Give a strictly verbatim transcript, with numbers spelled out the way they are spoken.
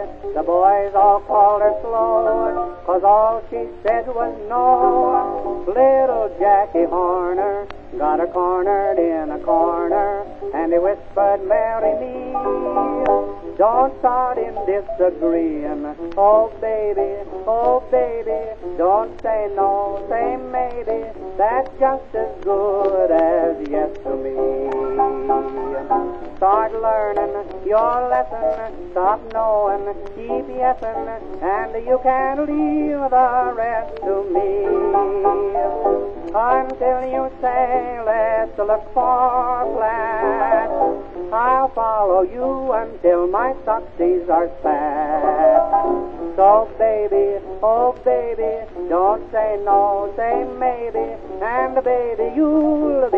The boys all called her slow, 'cause all she said was no. Little Jackie Horner got her cornered in a corner, and he whispered, marry me. Don't start in disagreeing. Oh, baby, oh, baby, don't say no, say maybe. That's just as good as yes to me. Start learning your lesson, stop knowing, keep yesing, and you can leave the rest to me. Until you say, let's look for flats, I'll follow you until my socksies are fat. So baby, oh baby, don't say no, say maybe, and baby, you'll be